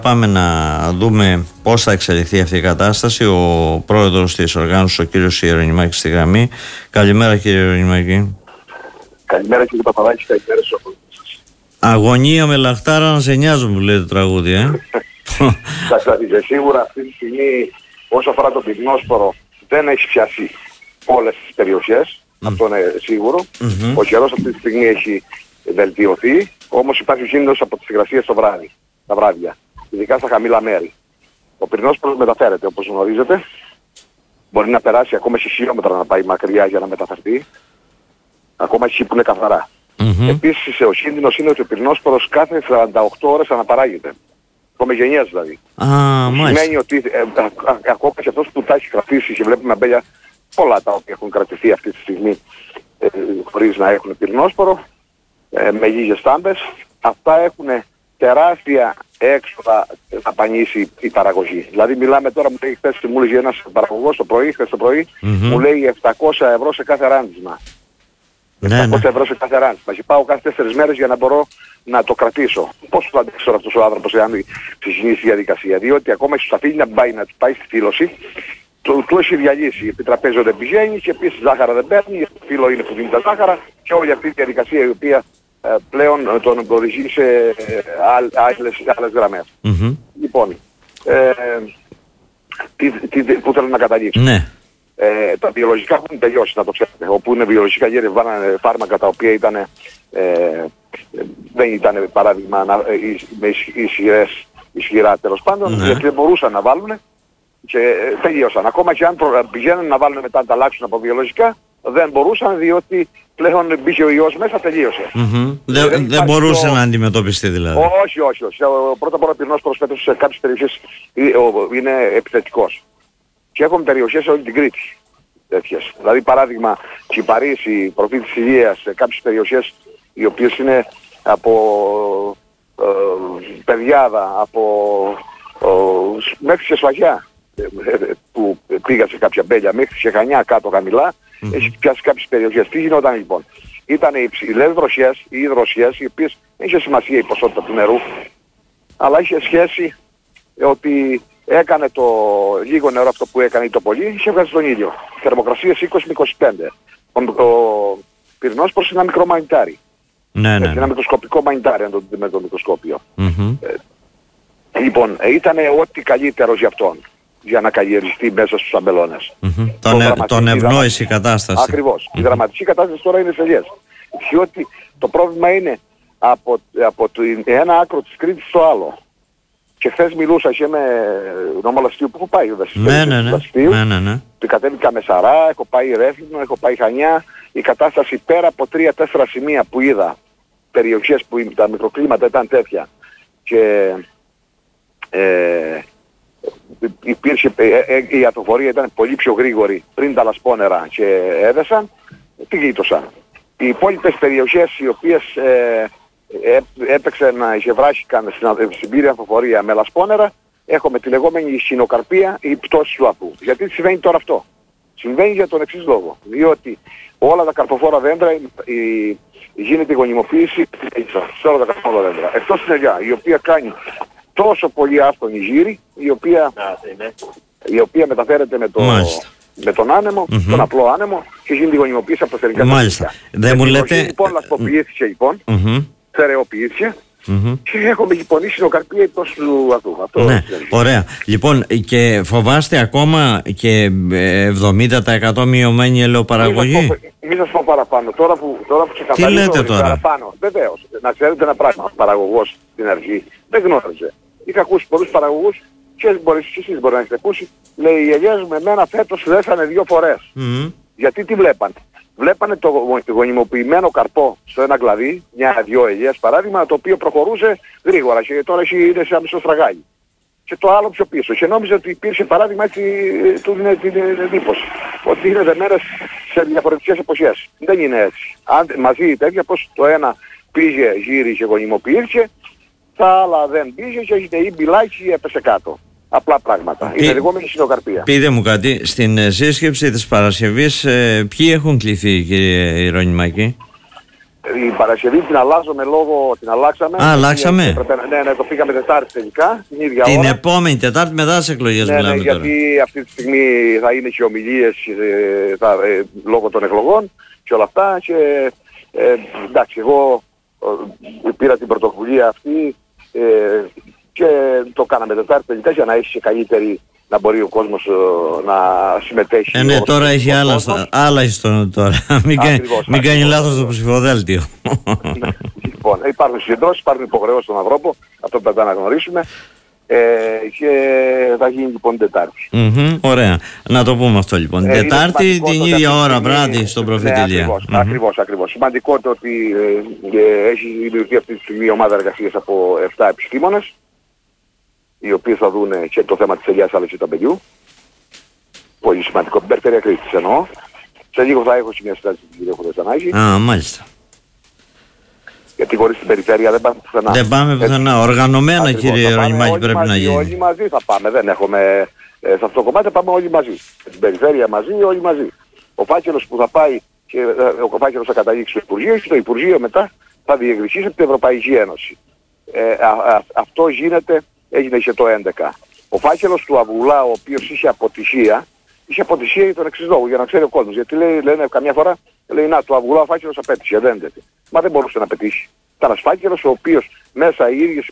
Πάμε να δούμε πώς θα εξελιχθεί αυτή η κατάσταση. Ο πρόεδρος της οργάνωσης, ο κύριος Ιερονυμάκης, στη γραμμή. Καλημέρα, κύριε Ιερονυμάκη. Καλημέρα, κύριε Παπαδάκη, καλημέρα σε όλους σας. Αγωνία με λαχτάρα να σε νοιάζουν, που λέει το τραγούδι, Σίγουρα αυτή τη στιγμή, όσο αφορά το πυκνόσπορο, δεν έχει πιάσει όλες τις περιοχές. Αυτό είναι σίγουρο. Ο καιρός αυτή τη στιγμή έχει βελτιωθεί, όμως υπάρχει κίνδυνος από τις υγρασίες τα βράδια, ειδικά στα χαμηλά μέρη. Ο πυρηνόσπορος μεταφέρεται, όπως γνωρίζετε. Μπορεί να περάσει ακόμα σε χιλιόμετρα να πάει μακριά για να μεταφερθεί. Ακόμα εκεί που είναι καθαρά. Επίσης, ο κίνδυνος είναι ότι ο πυρηνόσπορος κάθε 48 ώρες αναπαράγεται. Κομεγενείας δηλαδή. Σημαίνει ότι ακόμα και αυτός που τα έχει κρατήσει, και βλέπουμε αμπέλια πολλά τα οποία έχουν κρατηθεί αυτή τη στιγμή χωρίς να έχουν πυρηνόσπορο, με γίγες στάμπες, αυτά έχουν τεράστια έξοδα να πανίσει η παραγωγή. Δηλαδή μιλάμε τώρα, μου λέει χθες ένας παραγωγός χθες το πρωί, μου λέει 700 ευρώ σε κάθε ράντισμα. 700 ευρώ σε κάθε ράντισμα. Και πάω κάθε 4 μέρες για να μπορώ να το κρατήσω. Πώς θα αντέξει τώρα αυτός ο άνθρωπος εάν ξεκινήσει η διαδικασία? Διότι ακόμα στους αφήνει να πάει στη φύλωση, του έχει διαλύσει. Επί τραπέζιο δεν πηγαίνει και επίσης ζάχαρα δεν παίρνει, το φύλλο είναι που δίνει τα ζάχαρα και όλη αυτή η διαδικασία η οποία πλέον τον οδηγεί σε άλλες γραμμές. Λοιπόν, πού θέλω να καταλήξω? Τα βιολογικά έχουν τελειώσει, να το ξέρετε. Όπου είναι βιολογικά γέροι βάλανε φάρμακα τα οποία δεν ήταν παράδειγμα με ισχυρά τέλος πάντων, γιατί δεν μπορούσαν να βάλουν και τελείωσαν. Ακόμα και αν πηγαίνουν να βάλουν μετά να τα αλλάξουν από βιολογικά, δεν μπορούσαν, διότι πλέον μπήκε ο ιός μέσα, τελείωσε. Δεν μπορούσε να αντιμετωπιστεί δηλαδή. Όχι. Πρώτα απ' όλα ο πυρηνόσπορος φέτος σε κάποιες περιοχές είναι επιθετικός. Και έχουμε περιοχές σε όλη την Κρήτη τέτοιες. Δηλαδή παράδειγμα Κυπαρίσι, προφή της Ηλίας, σε κάποιες περιοχές οι οποίες είναι από Παιδιάδα, μέχρι και Σφαγιά που πήγα σε κάποια μπέλια, μέχρι και Χανιά κάτω χαμηλά, έχει πιάσει κάποιες περιοχές. Τι γινόταν λοιπόν? Ήταν οι υψηλές βροχές, οι υδροσιές, οι οποίες δεν είχε σημασία η ποσότητα του νερού, αλλά είχε σχέση ότι έκανε το λίγο νερό αυτό που έκανε ή το πολύ, είχε βγάζει τον ήλιο. Θερμοκρασίες 20 με 25. Ο πυρηνόσπορος είναι ένα μικρό μανιτάρι. Ένα μικροσκοπικό μανιτάρι, αν το δείτε με το μικροσκόπιο. Λοιπόν, ήταν ό,τι καλύτερος για αυτόν, για να καλλιεργηθεί μέσα στους αμπελώνες. Τον ευνόησε η κατάσταση. Ακριβώς. Η δραματική κατάσταση τώρα είναι σελιές. Διότι το πρόβλημα είναι από ένα άκρο της Κρήτης στο άλλο. Και χθες μιλούσα και με νομολαστείο που έχω πάει, κατέβηκα με Σαρά, έχω πάει Ρέθυμνο, έχω πάει Χανιά. Η κατάσταση πέρα από 3-4 σημεία που είδα, περιοχές που τα μικροκλίματα ήταν τέτοια και υπήρχε, η ατοφορία ήταν πολύ πιο γρήγορη πριν τα λασπόνερα και έδεσαν, τι γλίτωσαν. Οι υπόλοιπες περιοχές οι οποίες έπαιξε να εισεβράχηκαν στην πλήρη ανθοφορία με λασπόνερα, έχουμε τη λεγόμενη συνοκαρπία ή πτώση του αφού. Γιατί συμβαίνει τώρα αυτό? Συμβαίνει για τον εξής λόγο. Διότι όλα τα καρποφόρα δέντρα γίνεται η γονιμοποίηση σε όλα τα καρποφόρα δέντρα. Εκτός την ελιά, η οποία κάνει τόσο πολύ άφθονη γύρι, η οποία μεταφέρεται με τον άνεμο, τον απλό άνεμο, και γίνεται η γονιμοποίηση από τα θερικά μάλιστα. Δεν μου λέτε... Λοιπόν, λασποποιήθηκε λοιπόν, στερεοποιήθηκε, και έχουμε λοιπόν συνοκαρπία εκτός του αυτού. Ναι, ωραία. Λοιπόν, και φοβάστε ακόμα και 70% μειωμένη ελαιοπαραγωγή? Μην σας πω παραπάνω. Τώρα που ξεκαθαρίζω παραπάνω. Βεβαίως. Να ξέρετε ένα πράγμα. Ο παραγωγός στην αρχή δεν γνώριζε. Είχα ακούσει πολλούς παραγωγούς και εσείς μπορεί να έχετε ακούσει. Λέει, οι ελιές με εμένα φέτος δέσανε 2 φορές. Γιατί τι βλέπανε? Βλέπανε το γονιμοποιημένο καρπό στο ένα κλαδί, 1-2 ελιές παράδειγμα, το οποίο προχωρούσε γρήγορα και τώρα είναι σε άμεσο στραγάλι. Και το άλλο πιο πίσω. Και νόμιζε ότι υπήρχε παράδειγμα, έτσι του δίνει την εντύπωση, ότι είναι δεμένες σε διαφορετικές εποχές. Δεν είναι έτσι. Αν μαζί τέτοια πως το ένα πήγε, γύρι και γονιμοποιήθηκε, τα άλλα δεν πήγε και έγινε ή μπιλάκι ή έπεσε κάτω. Απλά πράγματα. Είναι λεγόμενη συνοκαρπία. Πείτε μου κάτι, στην σύσκεψη της Παρασκευής ποιοι έχουν κληθεί, κύριε Ιερονυμάκη? Η Παρασκευή την αλλάζουμε λόγω, την αλλάξαμε. Αλλάξαμε. Ναι, το πήγαμε Τετάρτη τελικά, την ίδια την ώρα. Την επόμενη Τετάρτη μετά τις εκλογές μιλάμε τώρα. Γιατί αυτή τη στιγμή θα είναι και ομιλίες λόγω των εκλογών και όλα αυτά. Και εντάξει, εγώ πήρα την πρωτοβουλία αυτή και το κάναμε Τετάρτη τελικά για να έχει καλύτερη, να μπορεί ο κόσμος να συμμετέχει. Ναι, τώρα έχει άλλα ιστορία τώρα. Μην κάνει λάθος το ψηφοδέλτιο. Λοιπόν, υπάρχουν συγκεντρώσεις, υπάρχουν υποχρεώσεις στον ανθρώπο, αυτό πρέπει να αναγνωρίσουμε. Και θα γίνει λοιπόν Τετάρτη. Ωραία. Να το πούμε αυτό λοιπόν. Τετάρτη την ίδια ώρα βράδυ στον Προφήτη Ηλία. Ακριβώς. Σημαντικό το ότι έχει δημιουργηθεί αυτή τη στιγμή ομάδα εργασίας από 7 επιστήμονες, οι οποίοι θα δουν και το θέμα της ελιάς αλλά και του ταμπελιού. Πολύ σημαντικό. Την περιφέρεια Κρήτης εννοώ. Σε λίγο θα έχω και μια συνάντηση με την κυρία Χωδεσανάκη. Μάλιστα. Γιατί χωρίς την περιφέρεια δεν πάμε πουθενά. Δεν πάμε πουθενά. Οργανωμένα κύριε Ρονιμάκη πρέπει να γίνει. Όλοι μαζί θα πάμε. Δεν έχουμε σε αυτό το κομμάτι, πάμε όλοι μαζί. Με την περιφέρεια μαζί, όλοι μαζί. Ο φάκελος που θα πάει και ο φάκελος θα καταλήξει στο Υπουργείο και το Υπουργείο μετά θα διεκδικήσει από την Ευρωπαϊκή Ένωση. Αυτό έγινε και το 2011. Ο φάκελος του Αβουλά, ο οποίος είχε αποτυχία για τον εξής λόγο, για να ξέρει ο κόσμος. Γιατί λένε καμιά φορά, λέει να του Αβουλά ο φάκελος απέτυχε, δεν είναι. Μα δεν μπορούσε να πετύχει. Ήταν ένας φάκελος ο οποίος μέσα οι ίδιες